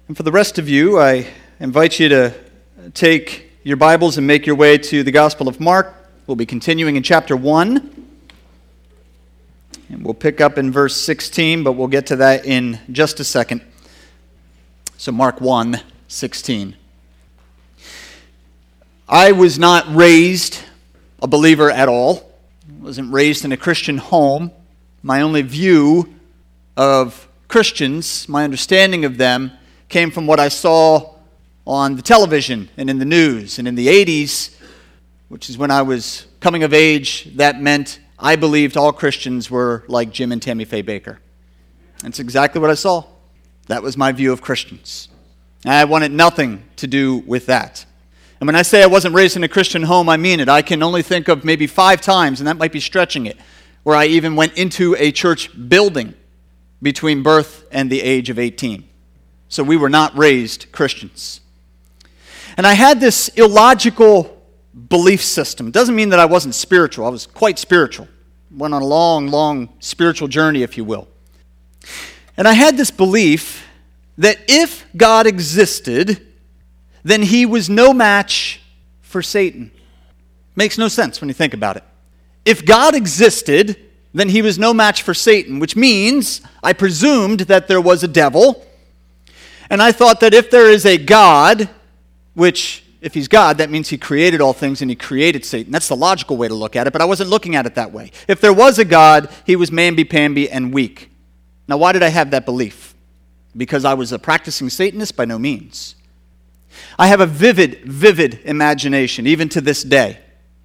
And for the rest of you, I invite you to take your Bibles and make your way to the Gospel of Mark. We'll be continuing in chapter 1. And we'll pick up in verse 16, but we'll get to that in just a second. So Mark 1:16. I was not raised a believer at all. I wasn't raised in a Christian home. My only view of Christians, my understanding of them, came from what I saw on the television and in the news. And in the 80s, which is when I was coming of age, that meant I believed all Christians were like Jim and Tammy Faye Bakker. That's exactly what I saw. That was my view of Christians. And I wanted nothing to do with that. And when I say I wasn't raised in a Christian home, I mean it. I can only think of maybe 5 times, and that might be stretching it, where I even went into a church building between birth and the age of 18. So we were not raised Christians. And I had this illogical belief system. It doesn't mean that I wasn't spiritual. I was quite spiritual. Went on a long, long spiritual journey, if you will. And I had this belief that if God existed, then he was no match for Satan. Makes no sense when you think about it. If God existed, then he was no match for Satan, which means I presumed that there was a devil. And I thought that if there is a God, which if he's God, that means he created all things and he created Satan. That's the logical way to look at it, but I wasn't looking at it that way. If there was a God, he was mamby-pamby and weak. Now, why did I have that belief? Because I was a practicing Satanist? By no means. I have a vivid imagination, even to this day.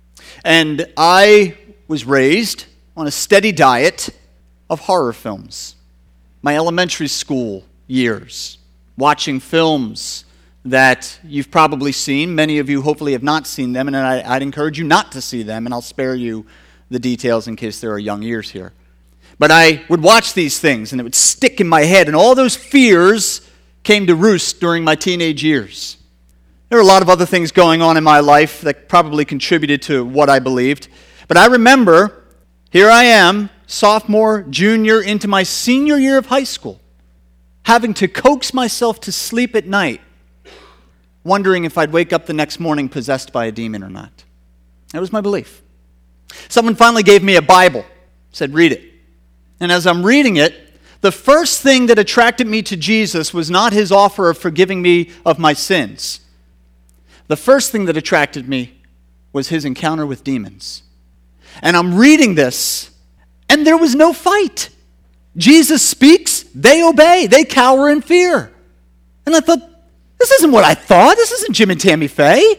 And I was raised on a steady diet of horror films. My elementary school years, watching films that you've probably seen. Many of you hopefully have not seen them, and I'd encourage you not to see them, and I'll spare you the details in case there are young ears here. But I would watch these things, and it would stick in my head, and all those fears came to roost during my teenage years. There were a lot of other things going on in my life that probably contributed to what I believed. But I remember, here I am, sophomore, junior, into my senior year of high school, having to coax myself to sleep at night, wondering if I'd wake up the next morning possessed by a demon or not. That was my belief. Someone finally gave me a Bible, said, read it. And as I'm reading it, the first thing that attracted me to Jesus was not his offer of forgiving me of my sins. The first thing that attracted me was his encounter with demons. And I'm reading this, and there was no fight. Jesus speaks, they obey, they cower in fear. And I thought, this isn't what I thought. This isn't Jim and Tammy Faye.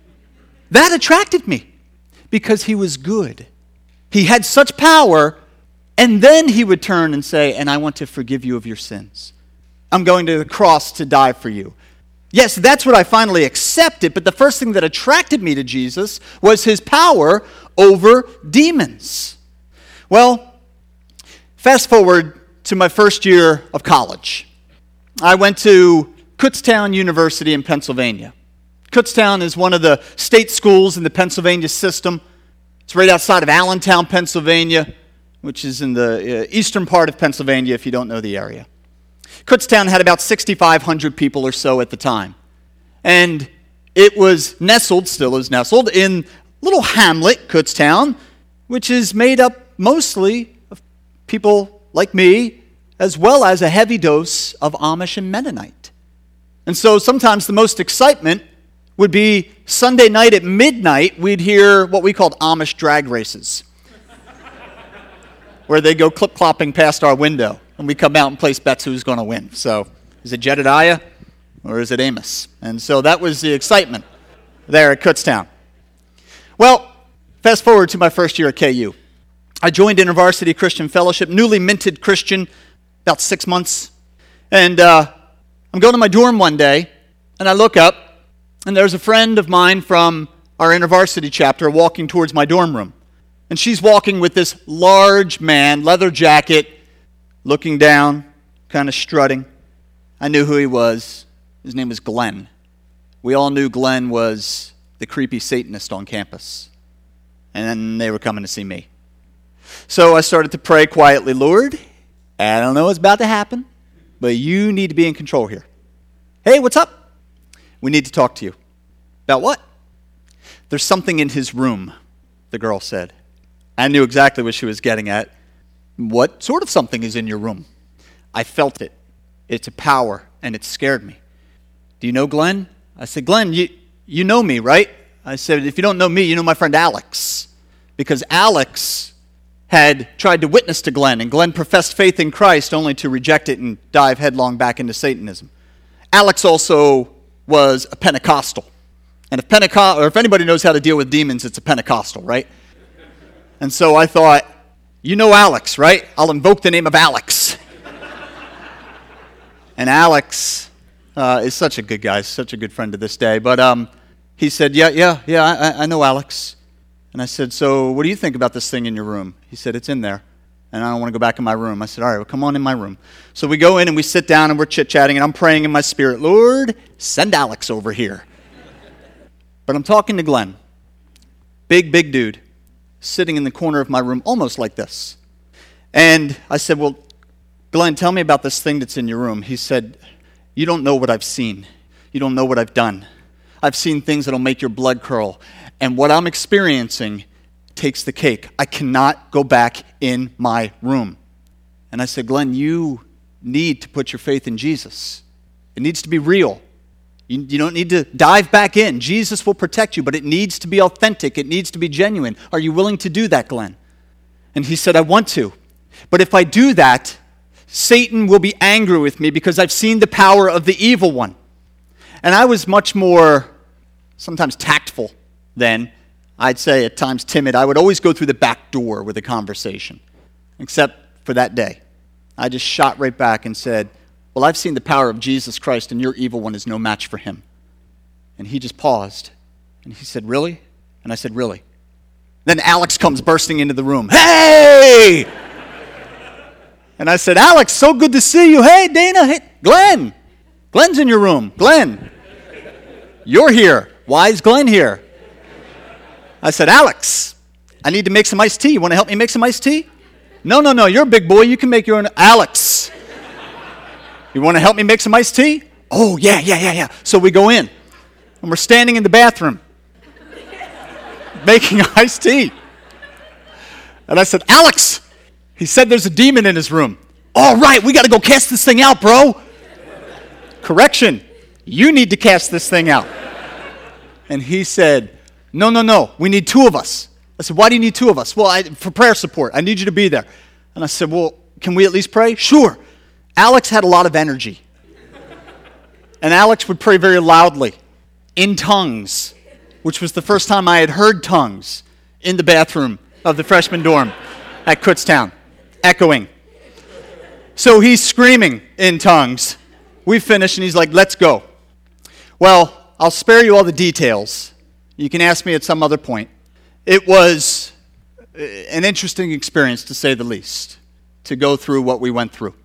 That attracted me because he was good. He had such power, and then he would turn and say, and I want to forgive you of your sins. I'm going to the cross to die for you. Yes, that's what I finally accepted, but the first thing that attracted me to Jesus was his power over demons. Well, fast forward to my first year of college. I went to Kutztown University in Pennsylvania. Kutztown is one of the state schools in the Pennsylvania system. It's right outside of Allentown, Pennsylvania, which is in the eastern part of Pennsylvania if you don't know the area. Kutztown had about 6,500 people or so at the time. And it was nestled, still is nestled, in little hamlet, Kutztown, which is made up mostly of people like me, as well as a heavy dose of Amish and Mennonite. And so sometimes the most excitement would be Sunday night at midnight, we'd hear what we called Amish drag races, where they go clip-clopping past our window, and we come out and place bets who's going to win. So is it Jedediah or is it Amos? And so that was the excitement there at Kutztown. Well, fast forward to my first year at KU. I joined InterVarsity Christian Fellowship, newly minted Christian, about 6 months. And I'm going to my dorm one day, and I look up, and there's a friend of mine from our InterVarsity chapter walking towards my dorm room. And she's walking with this large man, leather jacket, looking down, kind of strutting. I knew who he was. His name was Glenn. We all knew Glenn was the creepy Satanist on campus. And then they were coming to see me. So I started to pray quietly, Lord, I don't know what's about to happen, but you need to be in control here. Hey, what's up? We need to talk to you. About what? There's something in his room, the girl said. I knew exactly what she was getting at. What sort of something is in your room? I felt it. It's a power, and it scared me. Do you know Glenn? I said, Glenn, you know me, right? I said, if you don't know me, you know my friend Alex. Because Alex had tried to witness to Glenn, and Glenn professed faith in Christ only to reject it and dive headlong back into Satanism. Alex also was a Pentecostal. And if anybody knows how to deal with demons, it's a Pentecostal, right? And so I thought, you know Alex, right? I'll invoke the name of Alex. And Alex is such a good guy, such a good friend to this day. But he said, yeah, I know Alex. And I said, so what do you think about this thing in your room? He said, it's in there, and I don't want to go back in my room. I said, all right, well, come on in my room. So we go in, and we sit down, and we're chit-chatting, and I'm praying in my spirit, Lord, send Alex over here. But I'm talking to Glenn, big dude, sitting in the corner of my room, almost like this. And I said, well, Glenn, tell me about this thing that's in your room. He said, you don't know what I've seen. You don't know what I've done. I've seen things that'll make your blood curl. And what I'm experiencing takes the cake. I cannot go back in my room. And I said, Glenn, you need to put your faith in Jesus. It needs to be real. You don't need to dive back in. Jesus will protect you, but it needs to be authentic. It needs to be genuine. Are you willing to do that, Glenn? And he said, I want to. But if I do that, Satan will be angry with me because I've seen the power of the evil one. And I was much more, sometimes tactful then. I'd say at times timid. I would always go through the back door with a conversation, except for that day. I just shot right back and said, well, I've seen the power of Jesus Christ, and your evil one is no match for him. And he just paused, and he said, really? And I said, really? Then Alex comes bursting into the room. Hey! And I said, Alex, so good to see you. Hey, Dana. Hey, Glenn. Glenn's in your room. Glenn, you're here. Why is Glenn here? I said, Alex, I need to make some iced tea. You want to help me make some iced tea? No, you're a big boy. You can make your own. Alex, you want to help me make some iced tea? Oh, yeah. So we go in, and we're standing in the bathroom making iced tea. And I said, Alex, he said there's a demon in his room. All right, we got to go cast this thing out, bro. Correction, you need to cast this thing out. And he said, no, we need two of us. I said, why do you need two of us? Well, for prayer support. I need you to be there. And I said, well, can we at least pray? Sure. Alex had a lot of energy. And Alex would pray very loudly, in tongues, which was the first time I had heard tongues in the bathroom of the freshman dorm at Kutztown, echoing. So he's screaming in tongues. We finish, and he's like, let's go. Well, I'll spare you all the details. You can ask me at some other point. It was an interesting experience, to say the least, to go through what we went through.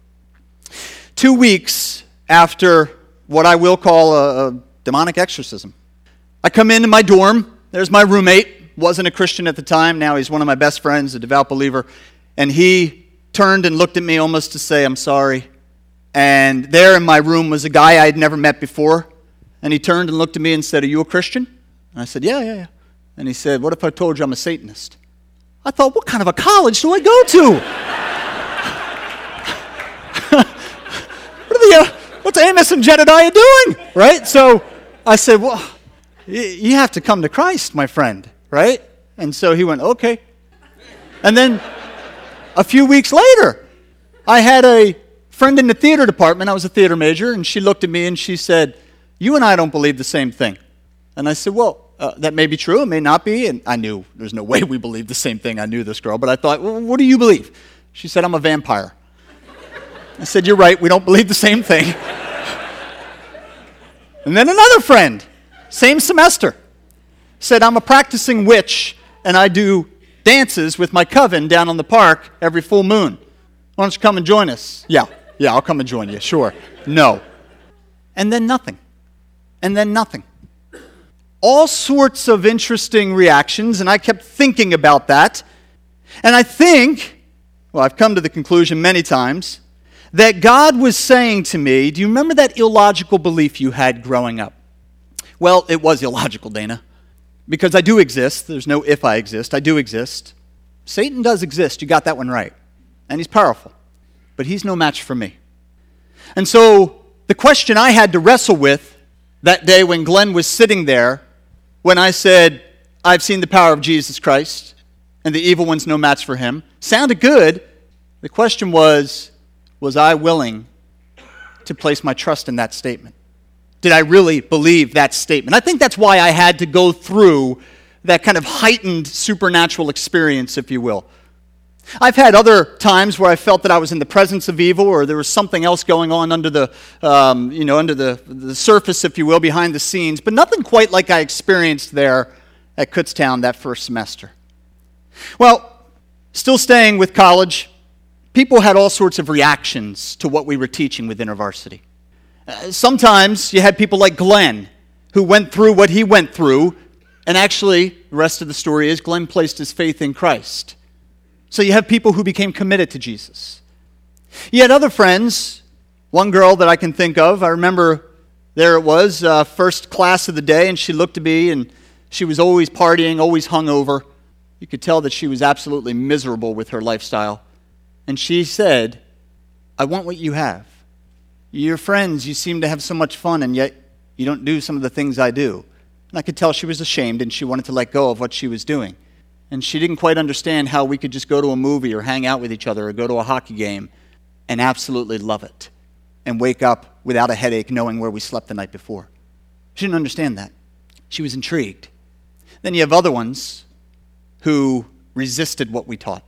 2 weeks after what I will call a demonic exorcism, I come into my dorm. There's my roommate. Wasn't a Christian at the time. Now he's one of my best friends, a devout believer. And he turned and looked at me almost to say, I'm sorry. And there in my room was a guy I had never met before. And he turned and looked at me and said, are you a Christian? And I said, yeah. And he said, what if I told you I'm a Satanist? I thought, what kind of a college do I go to? What's Amos and Jedediah doing? Right? So I said, well, you have to come to Christ, my friend. Right? And so he went, okay. And then a few weeks later, I had a friend in the theater department. I was a theater major, and she looked at me and she said, you and I don't believe the same thing. And I said, well, that may be true, it may not be. And I knew there's no way we believed the same thing. I knew this girl, but I thought, well, what do you believe? She said, I'm a vampire. I said, you're right, we don't believe the same thing. And then another friend, same semester, said, I'm a practicing witch, and I do dances with my coven down on the park every full moon. Why don't you come and join us? Yeah, I'll come and join you, sure. No. And then nothing. And then nothing. All sorts of interesting reactions, and I kept thinking about that. And I think, well, I've come to the conclusion many times, that God was saying to me, do you remember that illogical belief you had growing up? Well, it was illogical, Dana, because I do exist. There's no if I exist. I do exist. Satan does exist. You got that one right. And he's powerful. But he's no match for me. And so the question I had to wrestle with that day when Glenn was sitting there, when I said, I've seen the power of Jesus Christ, and the evil one's no match for him, sounded good. The question was I willing to place my trust in that statement? Did I really believe that statement? I think that's why I had to go through that kind of heightened supernatural experience, if you will. I've had other times where I felt that I was in the presence of evil, or there was something else going on under the surface, if you will, behind the scenes, but nothing quite like I experienced there at Kutztown that first semester. Well, still staying with college, people had all sorts of reactions to what we were teaching with InterVarsity. Sometimes you had people like Glenn, who went through what he went through, and actually, the rest of the story is Glenn placed his faith in Christ. So you have people who became committed to Jesus. You had other friends, one girl that I can think of, I remember there it was, first class of the day, and she looked to me, and she was always partying, always hungover. You could tell that she was absolutely miserable with her lifestyle. And she said, I want what you have. Your friends, you seem to have so much fun, and yet you don't do some of the things I do. And I could tell she was ashamed, and she wanted to let go of what she was doing. And she didn't quite understand how we could just go to a movie or hang out with each other or go to a hockey game and absolutely love it and wake up without a headache knowing where we slept the night before. She didn't understand that. She was intrigued. Then you have other ones who resisted what we taught,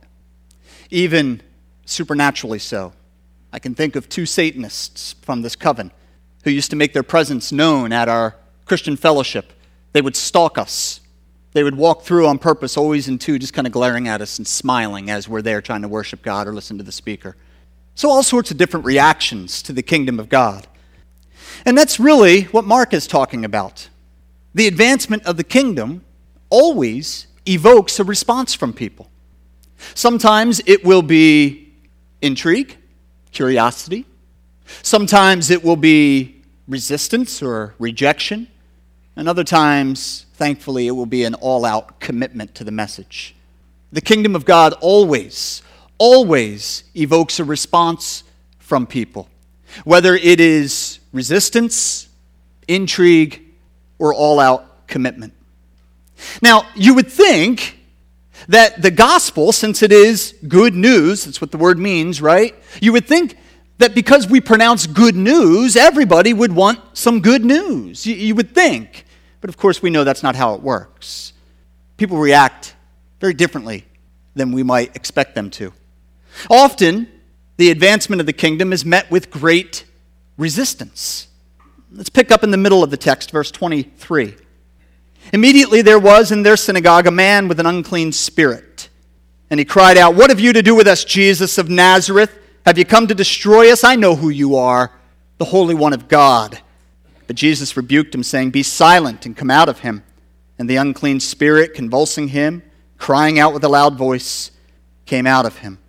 even supernaturally so. I can think of 2 Satanists from this coven who used to make their presence known at our Christian fellowship. They would stalk us. They would walk through on purpose, always in 2, just kind of glaring at us and smiling as we're there trying to worship God or listen to the speaker. So all sorts of different reactions to the kingdom of God. And that's really what Mark is talking about. The advancement of the kingdom always evokes a response from people. Sometimes it will be intrigue, curiosity. Sometimes it will be resistance or rejection. And other times, thankfully, it will be an all-out commitment to the message. The kingdom of God always evokes a response from people, whether it is resistance, intrigue, or all-out commitment. Now, you would think that the gospel, since it is good news, that's what the word means, right? You would think that because we pronounce good news, everybody would want some good news. You would think. But of course, we know that's not how it works. People react very differently than we might expect them to. Often, the advancement of the kingdom is met with great resistance. Let's pick up in the middle of the text, verse 23. Immediately there was in their synagogue a man with an unclean spirit. And he cried out, "What have you to do with us, Jesus of Nazareth? Have you come to destroy us? I know who you are, the Holy One of God." But Jesus rebuked him, saying, "Be silent and come out of him." And the unclean spirit, convulsing him, crying out with a loud voice, came out of him.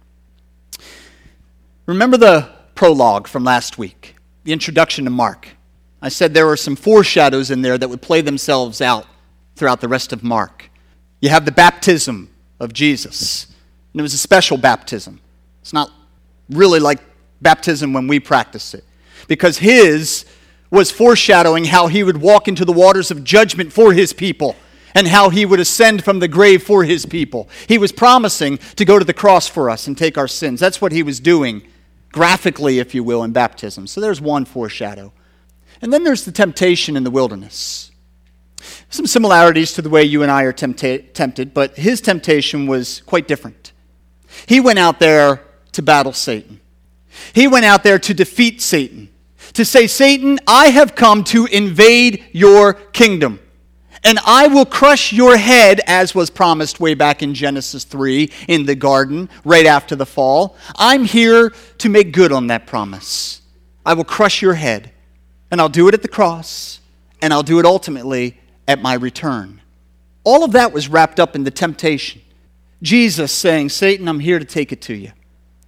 Remember the prologue from last week, the introduction to Mark. I said there were some foreshadows in there that would play themselves out throughout the rest of Mark. You have the baptism of Jesus, and it was a special baptism. It's not really like baptism when we practice it, because his was foreshadowing how he would walk into the waters of judgment for his people and how he would ascend from the grave for his people. He was promising to go to the cross for us and take our sins. That's what he was doing, graphically, if you will, in baptism. So there's one foreshadow. And then there's the temptation in the wilderness. Some similarities to the way you and I are tempted, but his temptation was quite different. He went out there to battle Satan. He went out there to defeat Satan. To say, "Satan, I have come to invade your kingdom, and I will crush your head," as was promised way back in Genesis 3 in the garden, right after the fall. I'm here to make good on that promise. I will crush your head, and I'll do it at the cross, and I'll do it ultimately at my return. All of that was wrapped up in the temptation. Jesus saying, "Satan, I'm here to take it to you."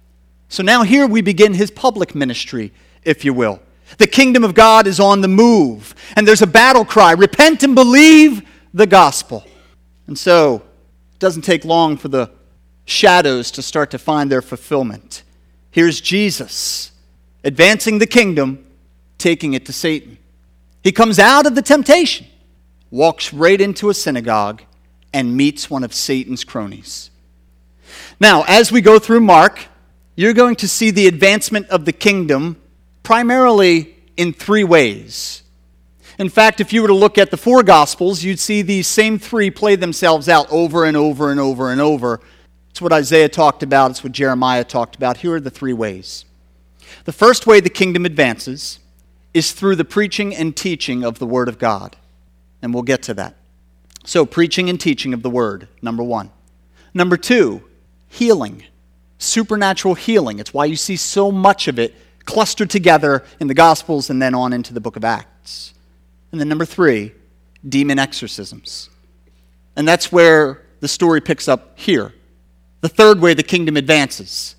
So now here we begin his public ministry, if you will. The kingdom of God is on the move, and there's a battle cry, repent and believe the gospel. And so it doesn't take long for the shadows to start to find their fulfillment. Here's Jesus advancing the kingdom, taking it to Satan. He comes out of the temptation, walks right into a synagogue, and meets one of Satan's cronies. Now, as we go through Mark, you're going to see the advancement of the kingdom primarily in three ways. In fact, if you were to look at the four Gospels, you'd see these same three play themselves out over and over and over and over. It's what Isaiah talked about. It's what Jeremiah talked about. Here are the three ways. The first way the kingdom advances is through the preaching and teaching of the Word of God. And we'll get to that. So, preaching and teaching of the Word, number one. Number two, healing. Supernatural healing. It's why you see so much of it clustered together in the Gospels and then on into the book of Acts. And then number three, demon exorcisms. And that's where the story picks up here. The third way the kingdom advances.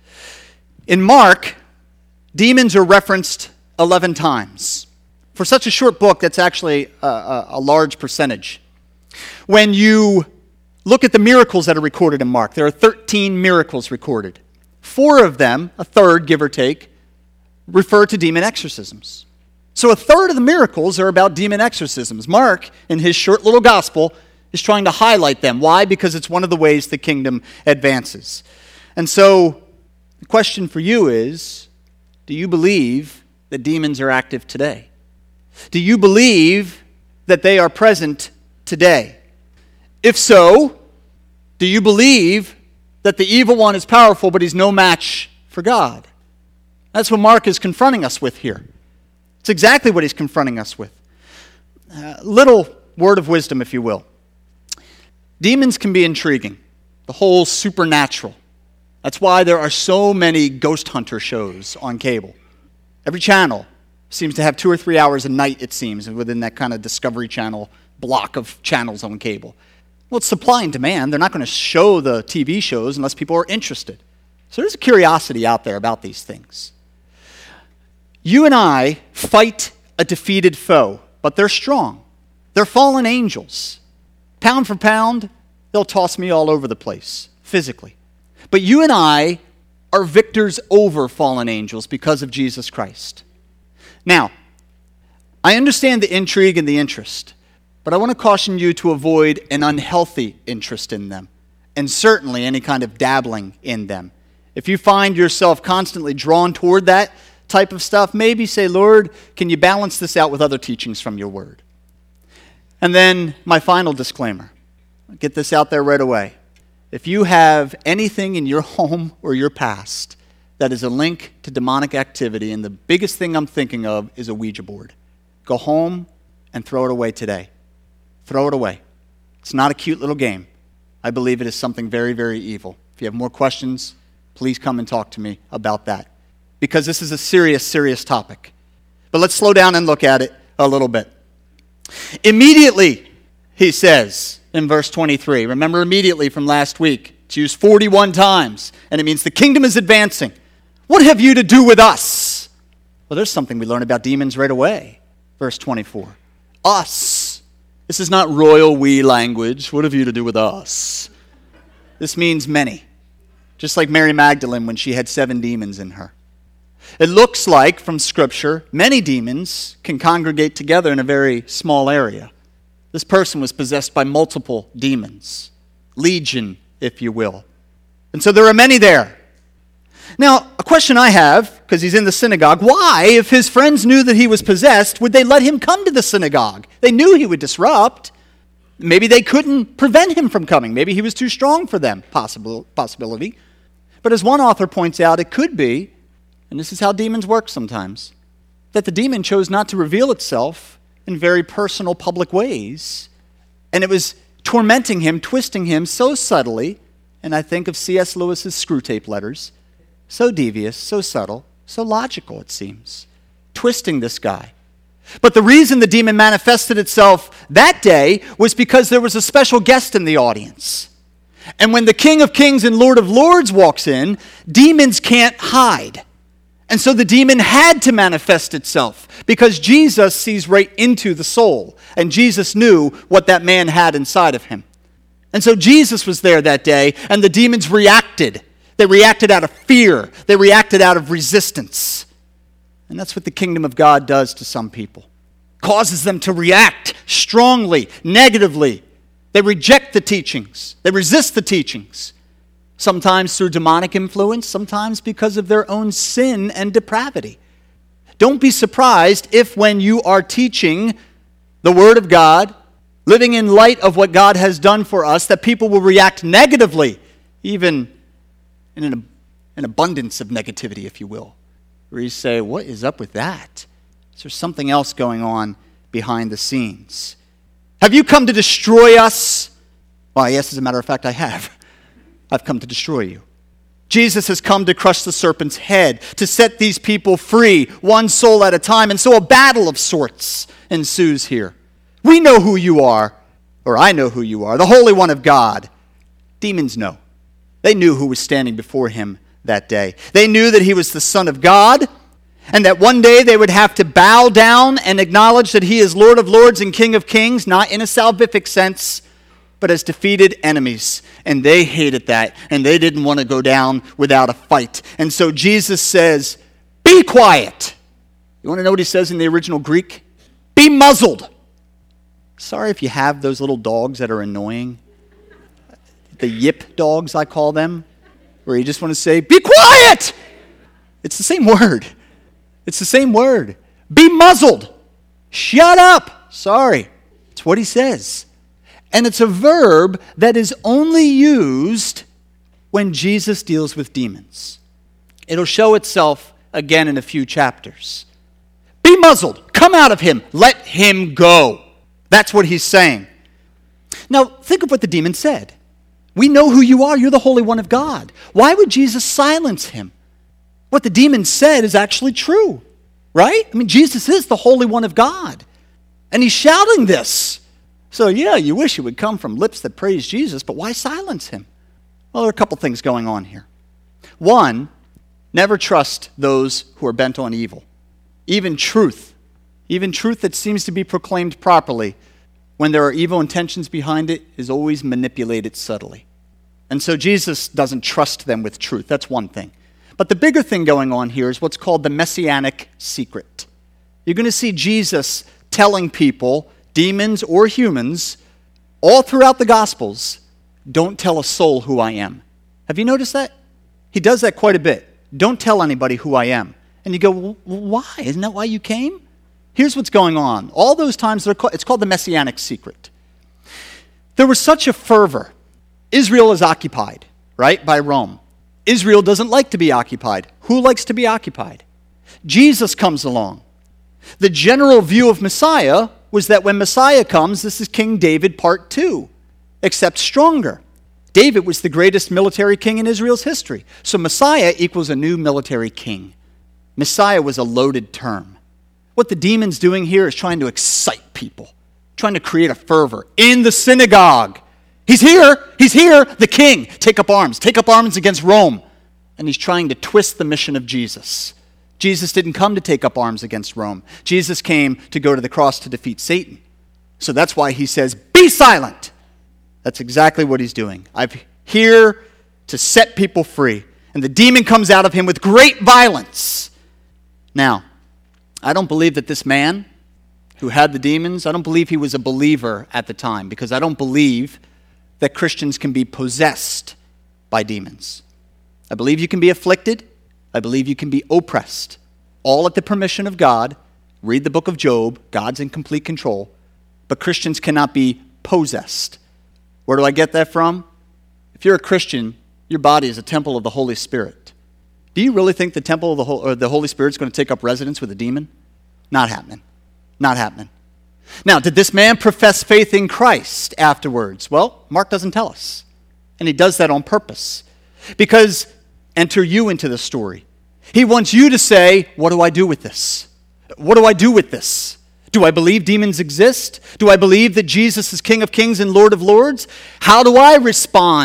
In Mark, demons are referenced 11 times. For such a short book, that's actually a large percentage. When you look at the miracles that are recorded in Mark, there are 13 miracles recorded. 4 of them, a third, give or take, refer to demon exorcisms. So a third of the miracles are about demon exorcisms. Mark, in his short little gospel, is trying to highlight them. Why? Because it's one of the ways the kingdom advances. And so the question for you is, do you believe that demons are active today? Do you believe that they are present today? If so, do you believe that the evil one is powerful, but he's no match for God? That's what Mark is confronting us with here. It's exactly what he's confronting us with. Little word of wisdom, if you will. Demons can be intriguing. The whole supernatural. That's why there are so many ghost hunter shows on cable. Every channel seems to have 2 or 3 hours a night, it seems, within that kind of Discovery Channel block of channels on cable. Well, it's supply and demand. They're not going to show the TV shows unless people are interested. So there's a curiosity out there about these things. You and I fight a defeated foe, but they're strong. They're fallen angels. Pound for pound, they'll toss me all over the place, physically. But you and I are victors over fallen angels because of Jesus Christ. Now, I understand the intrigue and the interest, but I want to caution you to avoid an unhealthy interest in them, and certainly any kind of dabbling in them. If you find yourself constantly drawn toward that type of stuff, maybe say, Lord, can you balance this out with other teachings from your word? And then my final disclaimer. I'll get this out there right away. If you have anything in your home or your past that is a link to demonic activity, and the biggest thing I'm thinking of is a Ouija board, go home and throw it away today. Throw it away. It's not a cute little game. I believe it is something very, very evil. If you have more questions, please come and talk to me about that, because this is a serious, serious topic. But let's slow down and look at it a little bit. Immediately, he says in verse 23. Remember immediately from last week. It's used 41 times, and it means the kingdom is advancing. What have you to do with us? Well, there's something we learn about demons right away. Verse 24. Us. This is not royal we language. What have you to do with us? This means many. Just like Mary Magdalene when she had 7 demons in her. It looks like, from Scripture, many demons can congregate together in a very small area. This person was possessed by multiple demons. Legion, if you will. And so there are many there. Now, a question I have, because he's in the synagogue, why, if his friends knew that he was possessed, would they let him come to the synagogue? They knew he would disrupt. Maybe they couldn't prevent him from coming. Maybe he was too strong for them, possibility. But as one author points out, it could be, and this is how demons work sometimes, that the demon chose not to reveal itself in very personal, public ways. And it was tormenting him, twisting him so subtly, and I think of C.S. Lewis's Screw Tape Letters, so devious, so subtle, so logical, it seems, twisting this guy. But the reason the demon manifested itself that day was because there was a special guest in the audience. And when the King of Kings and Lord of Lords walks in, demons can't hide. And so the demon had to manifest itself because Jesus sees right into the soul. And Jesus knew what that man had inside of him. And so Jesus was there that day, and the demons reacted. They reacted out of fear. They reacted out of resistance. And that's what the kingdom of God does to some people. Causes them to react strongly, negatively. They reject the teachings. They resist the teachings. Sometimes through demonic influence, sometimes because of their own sin and depravity. Don't be surprised if when you are teaching the Word of God, living in light of what God has done for us, that people will react negatively, even in an abundance of negativity, if you will. Where you say, what is up with that? Is there something else going on behind the scenes? Have you come to destroy us? Well, yes, as a matter of fact, I have. I've come to destroy you. Jesus has come to crush the serpent's head, to set these people free, one soul at a time. And so a battle of sorts ensues here. We know who you are, or I know who you are, the Holy One of God. Demons know. They knew who was standing before him that day. They knew that he was the Son of God, and that one day they would have to bow down and acknowledge that he is Lord of Lords and King of Kings, not in a salvific sense, but as defeated enemies. And they hated that, and they didn't want to go down without a fight. And so Jesus says, be quiet. You want to know what he says in the original Greek? Be muzzled. Sorry if you have those little dogs that are annoying. The yip dogs, I call them, where you just want to say, be quiet! It's the same word. It's the same word. Be muzzled. Shut up. Sorry. It's what he says. And it's a verb that is only used when Jesus deals with demons. It'll show itself again in a few chapters. Be muzzled. Come out of him. Let him go. That's what he's saying. Now, think of what the demon said. We know who you are. You're the Holy One of God. Why would Jesus silence him? What the demon said is actually true, right? I mean, Jesus is the Holy One of God. And he's shouting this. So, yeah, you wish it would come from lips that praise Jesus, but why silence him? Well, there are a couple things going on here. One, never trust those who are bent on evil. Even truth that seems to be proclaimed properly, when there are evil intentions behind it, is always manipulated subtly. And so Jesus doesn't trust them with truth. That's one thing. But the bigger thing going on here is what's called the messianic secret. You're going to see Jesus telling people, demons or humans, all throughout the Gospels, don't tell a soul who I am. Have you noticed that? He does that quite a bit. Don't tell anybody who I am. And you go, well, why? Isn't that why you came? Here's what's going on. All those times, it's called the messianic secret. There was such a fervor. Israel is occupied, right, by Rome. Israel doesn't like to be occupied. Who likes to be occupied? Jesus comes along. The general view of Messiah was that when Messiah comes, this is King David part 2, except stronger. David was the greatest military king in Israel's history. So Messiah equals a new military king. Messiah was a loaded term. What the demon's doing here is trying to excite people, trying to create a fervor in the synagogue. He's here, the king. Take up arms against Rome. And he's trying to twist the mission of Jesus. Jesus didn't come to take up arms against Rome. Jesus came to go to the cross to defeat Satan. So that's why he says, be silent. That's exactly what he's doing. I'm here to set people free. And the demon comes out of him with great violence. Now, I don't believe that this man who had the demons, I don't believe he was a believer at the time, because I don't believe that Christians can be possessed by demons. I believe you can be afflicted. I believe you can be oppressed. All at the permission of God. Read the book of Job. God's in complete control. But Christians cannot be possessed. Where do I get that from? If you're a Christian, your body is a temple of the Holy Spirit. Do you really think the temple of the Holy Spirit is going to take up residence with a demon? Not happening. Not happening. Now, did this man profess faith in Christ afterwards? Well, Mark doesn't tell us. And he does that on purpose. Because enter you into the story. He wants you to say, what do I do with this? What do I do with this? Do I believe demons exist? Do I believe that Jesus is King of Kings and Lord of Lords? How do I respond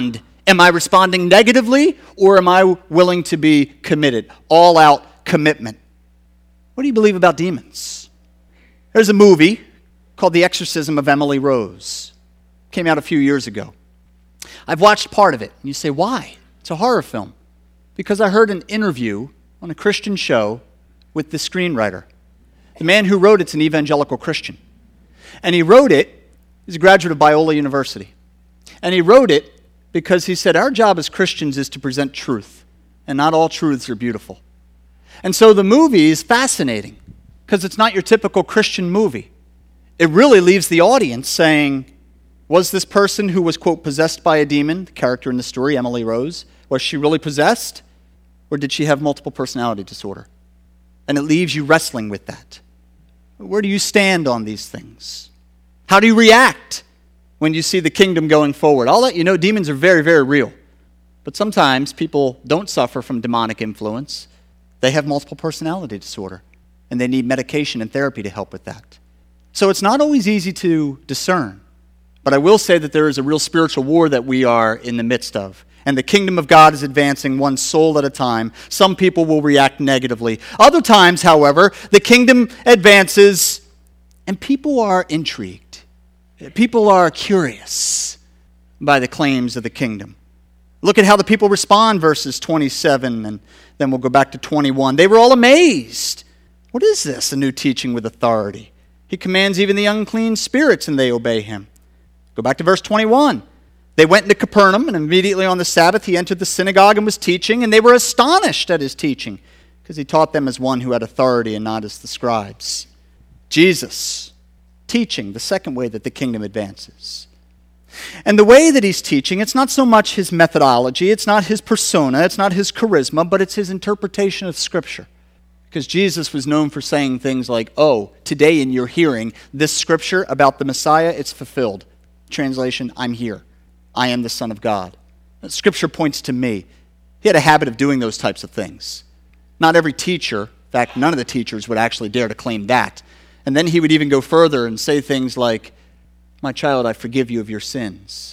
Am I responding negatively, or am I willing to be committed? All out commitment. What do you believe about demons? There's a movie called The Exorcism of Emily Rose. Came out a few years ago. I've watched part of it. And you say, why? It's a horror film. Because I heard an interview on a Christian show with the screenwriter. The man who wrote it's an evangelical Christian. And he wrote it, he's a graduate of Biola University. And he wrote it because he said, our job as Christians is to present truth, and not all truths are beautiful. And so the movie is fascinating, because it's not your typical Christian movie. It really leaves the audience saying, was this person who was, quote, possessed by a demon, the character in the story, Emily Rose, was she really possessed, or did she have multiple personality disorder? And it leaves you wrestling with that. Where do you stand on these things? How do you react when you see the kingdom going forward? I'll let you know demons are very, very real. But sometimes people don't suffer from demonic influence. They have multiple personality disorder, and they need medication and therapy to help with that. So it's not always easy to discern. But I will say that there is a real spiritual war that we are in the midst of. And the kingdom of God is advancing one soul at a time. Some people will react negatively. Other times, however, the kingdom advances and people are intrigued. People are curious by the claims of the kingdom. Look at how the people respond, verses 27, and then we'll go back to 21. They were all amazed. What is this, a new teaching with authority? He commands even the unclean spirits, and they obey him. Go back to verse 21. They went into Capernaum, and immediately on the Sabbath he entered the synagogue and was teaching, and they were astonished at his teaching, because he taught them as one who had authority and not as the scribes. Jesus, teaching, the second way that the kingdom advances. And the way that he's teaching, it's not so much his methodology, it's not his persona, it's not his charisma, but it's his interpretation of Scripture. Because Jesus was known for saying things like, oh, today in your hearing, this Scripture about the Messiah, it's fulfilled. Translation, I'm here. I am the Son of God. Scripture points to me. He had a habit of doing those types of things. Not every teacher, in fact, none of the teachers would actually dare to claim that. And then he would even go further and say things like, my child, I forgive you of your sins.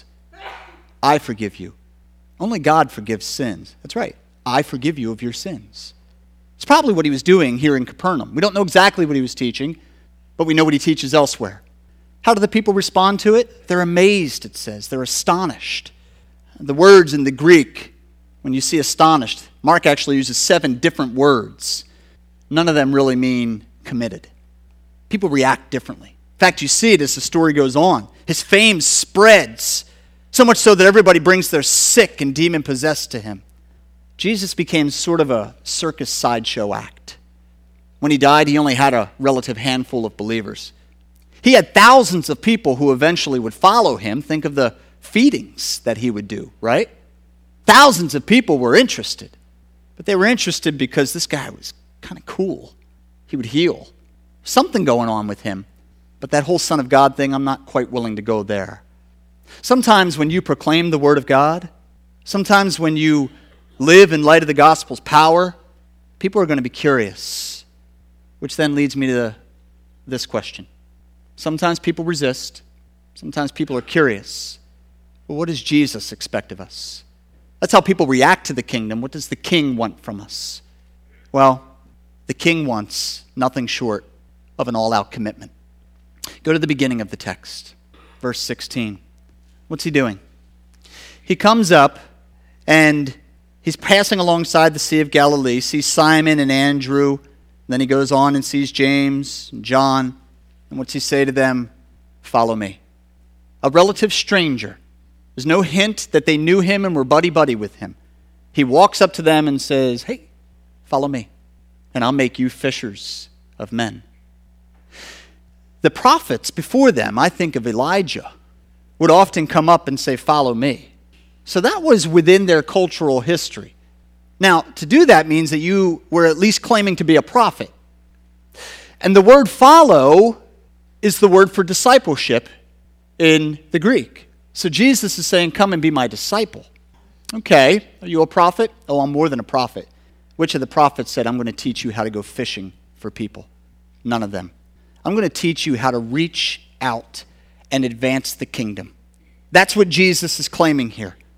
I forgive you. Only God forgives sins. That's right. I forgive you of your sins. It's probably what he was doing here in Capernaum. We don't know exactly what he was teaching, but we know what he teaches elsewhere. How do the people respond to it? They're amazed, it says. They're astonished. The words in the Greek, when you see astonished, Mark actually uses 7 different words. None of them really mean committed. People react differently. In fact, you see it as the story goes on. His fame spreads, so much so that everybody brings their sick and demon-possessed to him. Jesus became sort of a circus sideshow act. When he died, he only had a relative handful of believers. He had thousands of people who eventually would follow him. Think of the feedings that he would do, right? Thousands of people were interested. But they were interested because this guy was kind of cool. He would heal. Something going on with him. But that whole Son of God thing, I'm not quite willing to go there. Sometimes when you proclaim the Word of God, sometimes when you live in light of the gospel's power, people are going to be curious. Which then leads me to this question. Sometimes people resist. Sometimes people are curious. But what does Jesus expect of us? That's how people react to the kingdom. What does the king want from us? Well, the king wants nothing short of an all-out commitment. Go to the beginning of the text, verse 16. What's he doing? He comes up and he's passing alongside the Sea of Galilee, sees Simon and Andrew. Then he goes on and sees James and John. And what's he say to them? Follow me. A relative stranger. There's no hint that they knew him and were buddy-buddy with him. He walks up to them and says, hey, follow me, and I'll make you fishers of men. The prophets before them, I think of Elijah, would often come up and say, follow me. So that was within their cultural history. Now, to do that means that you were at least claiming to be a prophet. And the word follow is the word for discipleship in the Greek. So Jesus is saying, come and be my disciple. Okay, are you a prophet? Oh, I'm more than a prophet. Which of the prophets said, I'm going to teach you how to go fishing for people? None of them. I'm going to teach you how to reach out and advance the kingdom. That's what Jesus is claiming here.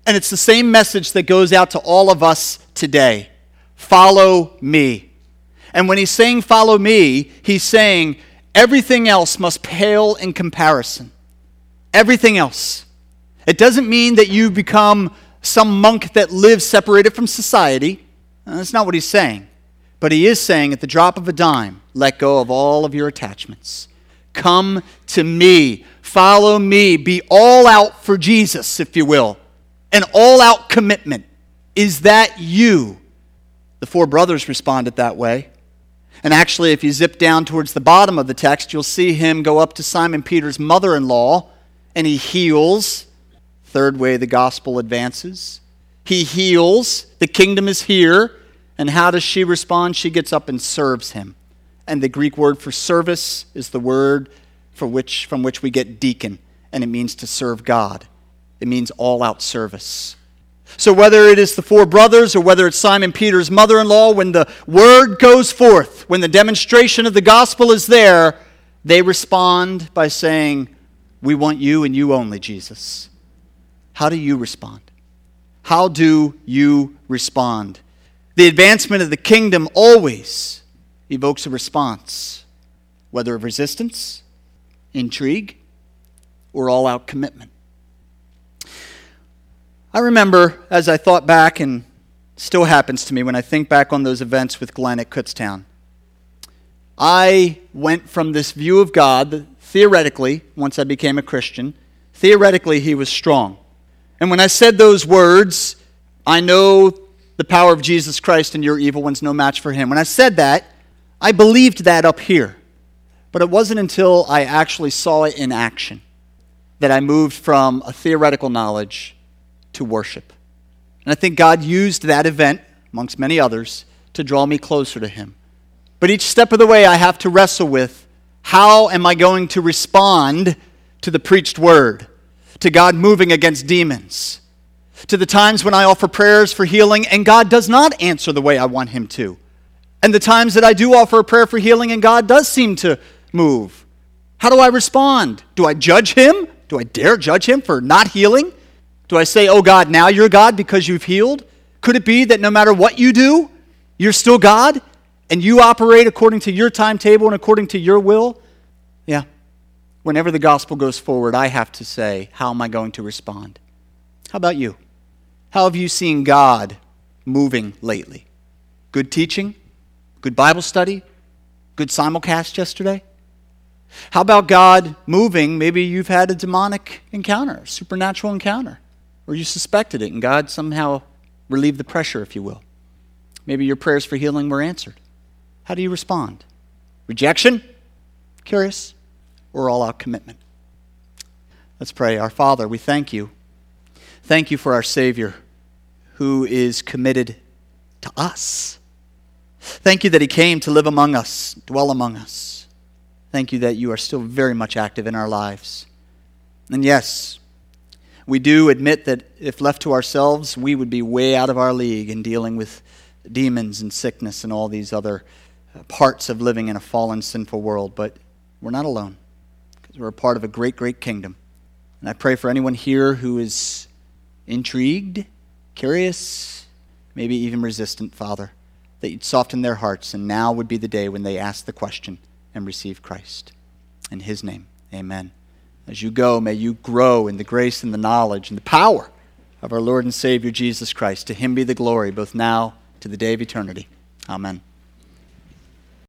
And it's the same message that goes out to all of us today. Follow me. And when he's saying follow me, he's saying everything else must pale in comparison. Everything else. It doesn't mean that you become some monk that lives separated from society. That's not what he's saying. But he is saying at the drop of a dime, let go of all of your attachments. Come to me. Follow me. Be all out for Jesus, if you will. An all-out commitment. Is that you? The four brothers responded that way. And actually, if you zip down towards the bottom of the text, you'll see him go up to Simon Peter's mother-in-law, and he heals. Third way the gospel advances. He heals. The kingdom is here. And how does she respond? She gets up and serves him. And the Greek word for service is the word from which we get deacon. And it means to serve God. It means all-out service. So whether it is the four brothers or whether it's Simon Peter's mother-in-law, when the word goes forth, when the demonstration of the gospel is there, they respond by saying, we want you and you only, Jesus. How do you respond? How do you respond? The advancement of the kingdom always evokes a response, whether of resistance, intrigue, or all-out commitment. I remember, as I thought back, and still happens to me when I think back on those events with Glenn at Kutztown, I went from this view of God that theoretically, once I became a Christian, theoretically he was strong. And when I said those words, I know the power of Jesus Christ and your evil one's no match for him. When I said that, I believed that up here. But it wasn't until I actually saw it in action that I moved from a theoretical knowledge to worship. And I think God used that event, amongst many others, to draw me closer to him. But each step of the way I have to wrestle with, how am I going to respond to the preached word, to God moving against demons, to the times when I offer prayers for healing and God does not answer the way I want him to, and the times that I do offer a prayer for healing and God does seem to move. How do I respond? Do I judge him? Do I dare judge him for not healing? Do I say, oh God, now you're God because you've healed? Could it be that no matter what you do, you're still God and you operate according to your timetable and according to your will? Yeah. Whenever the gospel goes forward, I have to say, how am I going to respond? How about you? How have you seen God moving lately? Good teaching? Good Bible study? Good simulcast yesterday? How about God moving? Maybe you've had a demonic encounter, a supernatural encounter, or you suspected it and God somehow relieved the pressure, if you will. Maybe your prayers for healing were answered. How do you respond? Rejection? Curious? Or all-out commitment? Let's pray. Our Father, we thank you. Thank you for our Savior who is committed to us. Thank you that he came to live among us, dwell among us. Thank you that you are still very much active in our lives. And yes, we do admit that if left to ourselves, we would be way out of our league in dealing with demons and sickness and all these other parts of living in a fallen, sinful world. But we're not alone because we're a part of a great, great kingdom. And I pray for anyone here who is intrigued, curious, maybe even resistant, Father, that you'd soften their hearts, and now would be the day when they ask the question and receive Christ. In his name, amen. As you go, may you grow in the grace and the knowledge and the power of our Lord and Savior Jesus Christ. To him be the glory, both now to the day of eternity. Amen.